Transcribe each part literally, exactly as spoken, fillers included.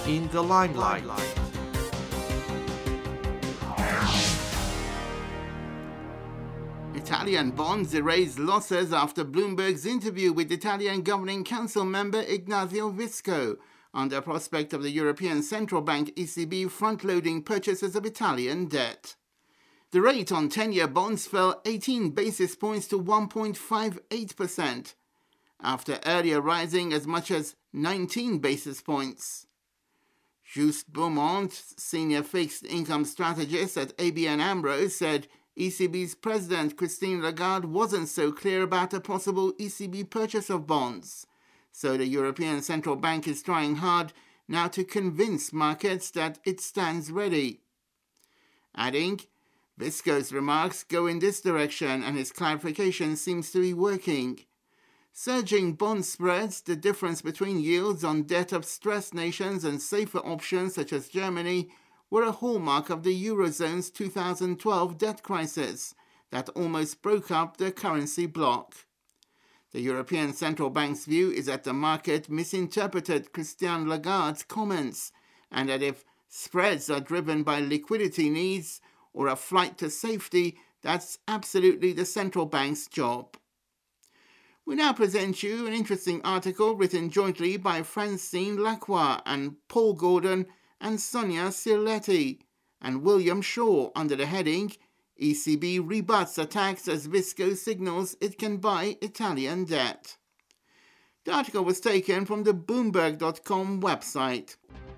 in the limelight. Italian bonds erase losses after Bloomberg's interview with Italian Governing Council member Ignazio Visco on the prospect of the European Central Bank E C B front-loading purchases of Italian debt. The rate on ten-year bonds fell eighteen basis points to one point five eight percent, after earlier rising as much as nineteen basis points. Just Beaumont, senior fixed income strategist at A B N AMRO, said E C B's President Christine Lagarde wasn't so clear about a possible E C B purchase of bonds, so the European Central Bank is trying hard now to convince markets that it stands ready. Adding, Visco's remarks go in this direction and his clarification seems to be working. Surging bond spreads, the difference between yields on debt of stressed nations and safer options such as Germany, were a hallmark of the Eurozone's two thousand twelve debt crisis that almost broke up the currency bloc. The European Central Bank's view is that the market misinterpreted Christine Lagarde's comments and that if spreads are driven by liquidity needs or a flight to safety, that's absolutely the central bank's job. We now present you an interesting article written jointly by Francine Lacroix and Paul Gordon and Sonia Cirletti and William Shaw under the heading E C B rebuts attacks as Visco signals it can buy Italian debt. The article was taken from the Bloomberg dot com website.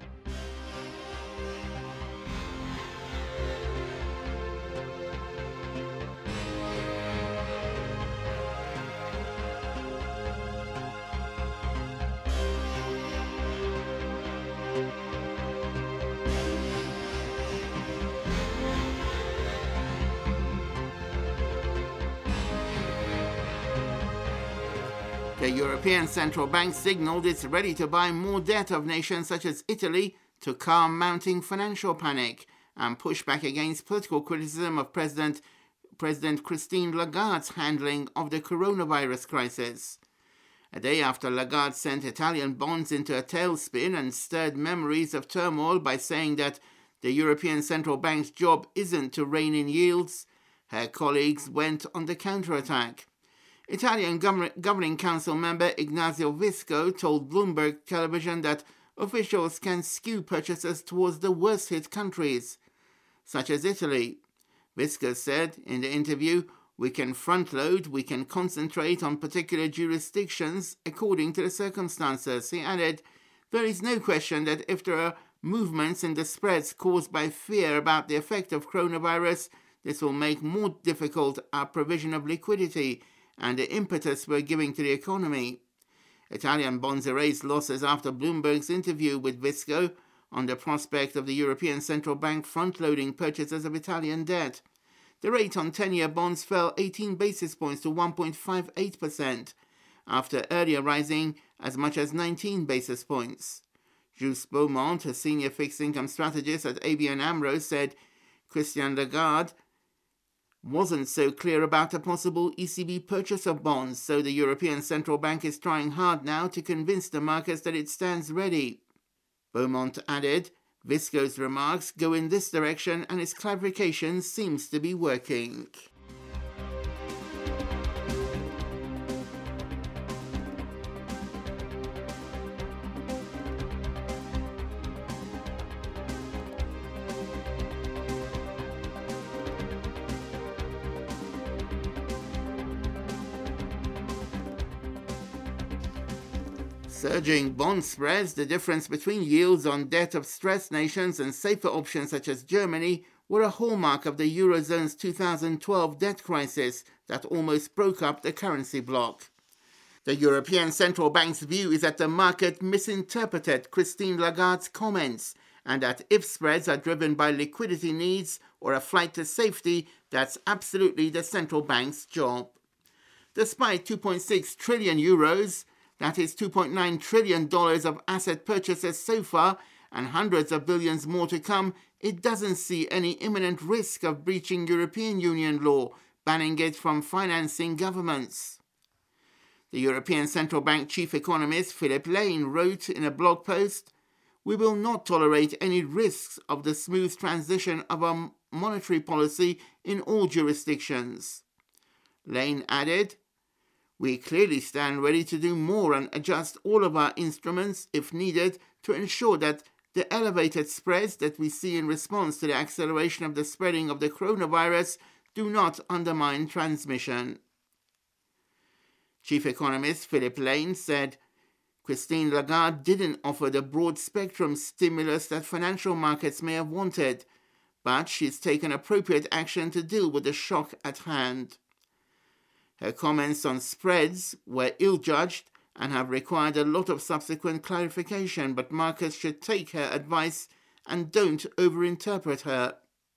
The European Central Bank signaled it's ready to buy more debt of nations such as Italy to calm mounting financial panic and push back against political criticism of President, President Christine Lagarde's handling of the coronavirus crisis. A day after Lagarde sent Italian bonds into a tailspin and stirred memories of turmoil by saying that the European Central Bank's job isn't to rein in yields, her colleagues went on the counterattack. Italian Governing Council member Ignazio Visco told Bloomberg Television that officials can skew purchases towards the worst-hit countries, such as Italy. Visco said in the interview, "We can front-load, we can concentrate on particular jurisdictions according to the circumstances." He added, "There is no question that if there are movements in the spreads caused by fear about the effect of coronavirus, this will make more difficult our provision of liquidity and the impetus we're giving to the economy." Italian bonds erased losses after Bloomberg's interview with Visco on the prospect of the European Central Bank front-loading purchases of Italian debt. The rate on ten-year bonds fell eighteen basis points to one point five eight percent, after earlier rising as much as nineteen basis points. Just Beaumont, a senior fixed-income strategist at A B N AMRO, said Christine Lagarde wasn't so clear about a possible E C B purchase of bonds, so the European Central Bank is trying hard now to convince the markets that it stands ready. Beaumont added, Visco's remarks go in this direction and his clarification seems to be working. Surging bond spreads, the difference between yields on debt of stressed nations and safer options such as Germany, were a hallmark of the Eurozone's two thousand twelve debt crisis that almost broke up the currency bloc. The European Central Bank's view is that the market misinterpreted Christine Lagarde's comments and that if spreads are driven by liquidity needs or a flight to safety, that's absolutely the central bank's job. Despite two point six trillion euros, that is two point nine trillion dollars of asset purchases so far and hundreds of billions more to come, it doesn't see any imminent risk of breaching European Union law, banning it from financing governments. The European Central Bank chief economist Philip Lane wrote in a blog post, we will not tolerate any risks of the smooth transition of our monetary policy in all jurisdictions. Lane added, we clearly stand ready to do more and adjust all of our instruments if needed to ensure that the elevated spreads that we see in response to the acceleration of the spreading of the coronavirus do not undermine transmission. Chief Economist Philip Lane said Christine Lagarde didn't offer the broad-spectrum stimulus that financial markets may have wanted, but she's taken appropriate action to deal with the shock at hand. Her comments on spreads were ill-judged and have required a lot of subsequent clarification, but markets should take her advice and don't overinterpret her.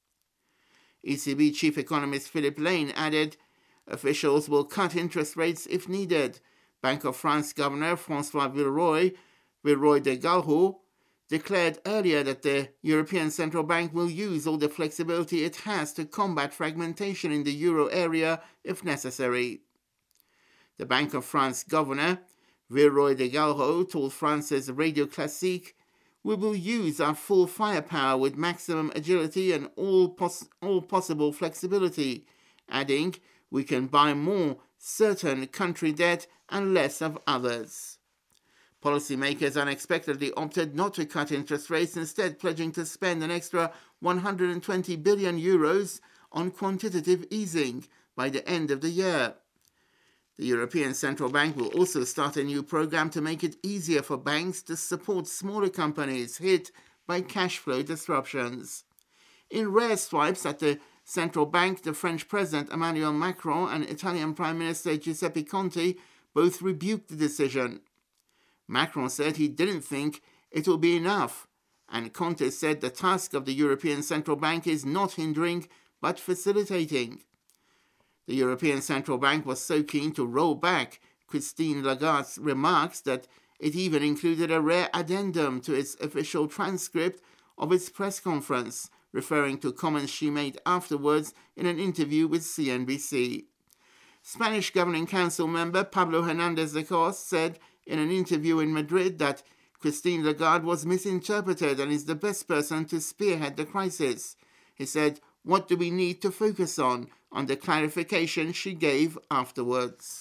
E C B Chief Economist Philip Lane added, officials will cut interest rates if needed. Bank of France Governor François Villeroy, Villeroy de Galhau, declared earlier that the European Central Bank will use all the flexibility it has to combat fragmentation in the euro area if necessary. The Bank of France Governor Villeroy de Galhau told France's Radio Classique, we will use our full firepower with maximum agility and all, pos- all possible flexibility, adding, we can buy more certain country debt and less of others. Policymakers unexpectedly opted not to cut interest rates, instead pledging to spend an extra one hundred twenty billion euros on quantitative easing by the end of the year. The European Central Bank will also start a new program to make it easier for banks to support smaller companies hit by cash flow disruptions. In rare swipes at the Central Bank, the French President Emmanuel Macron and Italian Prime Minister Giuseppe Conte both rebuked the decision. Macron said he didn't think it will be enough, and Conte said the task of the European Central Bank is not hindering but facilitating. The European Central Bank was so keen to roll back Christine Lagarde's remarks that it even included a rare addendum to its official transcript of its press conference, referring to comments she made afterwards in an interview with C N B C. Spanish Governing Council member Pablo Hernández de Cos said in an interview in Madrid that Christine Lagarde was misinterpreted and is the best person to spearhead the crisis. He said, what do we need to focus on? On the clarification she gave afterwards.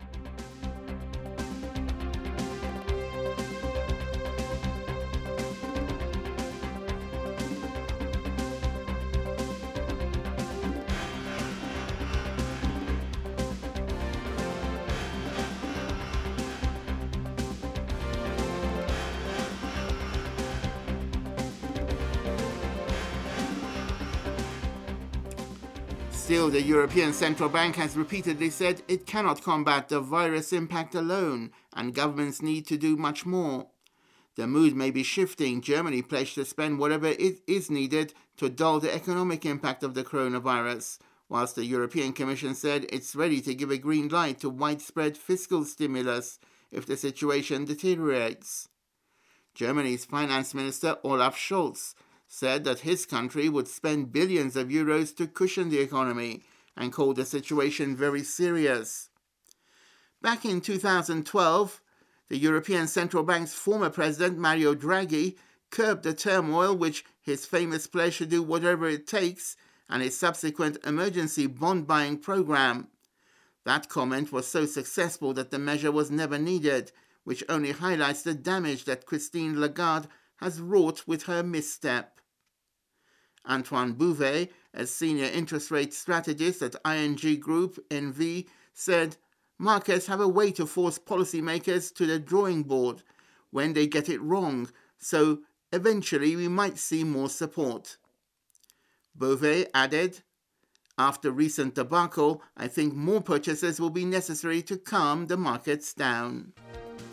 Still, the European Central Bank has repeatedly said it cannot combat the virus impact alone, and governments need to do much more. The mood may be shifting. Germany pledged to spend whatever it is needed to dull the economic impact of the coronavirus, whilst the European Commission said it's ready to give a green light to widespread fiscal stimulus if the situation deteriorates. Germany's Finance Minister Olaf Scholz said that his country would spend billions of euros to cushion the economy and called the situation very serious. Back in two thousand twelve, the European Central Bank's former president, Mario Draghi, curbed the turmoil which his famous pledge to do whatever it takes and his subsequent emergency bond buying program. That comment was so successful that the measure was never needed, which only highlights the damage that Christine Lagarde has wrought with her misstep. Antoine Bouvet, a senior interest rate strategist at I N G Group N V, said, markets have a way to force policymakers to the drawing board when they get it wrong, so eventually we might see more support. Bouvet added, after recent debacle, I think more purchases will be necessary to calm the markets down.